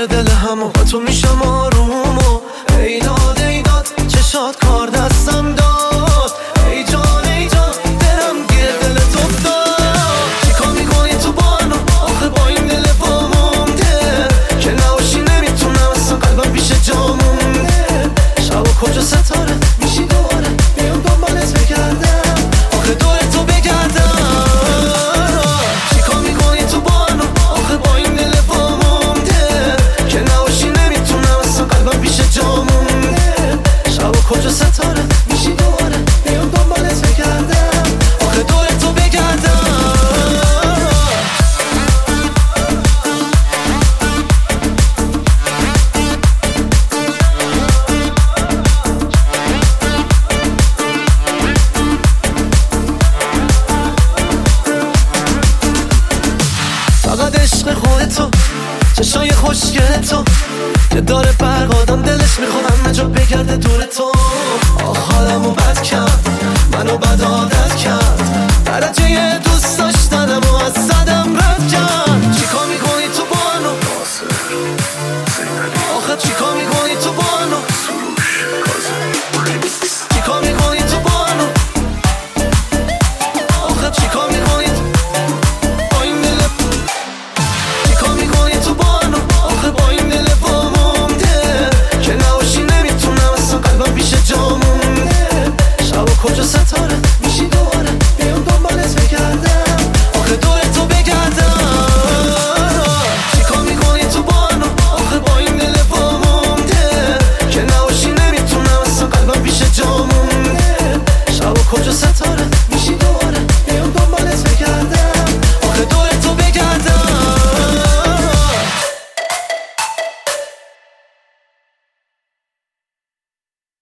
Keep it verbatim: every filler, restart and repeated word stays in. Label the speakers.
Speaker 1: سر دل همو با تو میشم آروم و ای داد ای داد چشات کار دستم داد ای جان ای جان دلم گیر دل تو افتاد چیکار میکنی تو بانو آخه با این دل وامونده که نباشی نمیتونم اصلا قلبم پیش جا مونده شب و کجا ستاره میشی دوباره بیام دنبالت بگردم آخه دور تو بگردم چیکار میکنی تو بانو آخه با این دل وامونده که نباشی نمیتونم اصلا قلبم پیش جا مونده شب و کجا ستاره میشی دوباره بیام دنبالت بگردم آخه دور تو بگردم فقط عشق خودتو چشای خوشگل تو که داره برق آدم دلش میخواد همه جا بگرده دور تو